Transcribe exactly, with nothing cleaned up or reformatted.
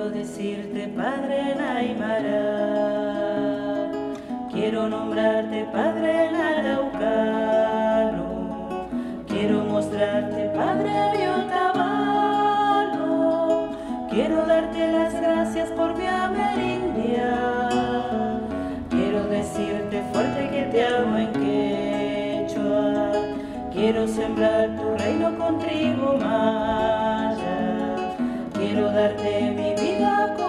Quiero decirte Padre en Aymara, quiero nombrarte Padre en Araucano, quiero mostrarte Padre Biotabalo, quiero darte las gracias por mi amerindia, quiero decirte fuerte que te amo en quechua, quiero sembrar tu reino con trigo maya, quiero darte mi vida con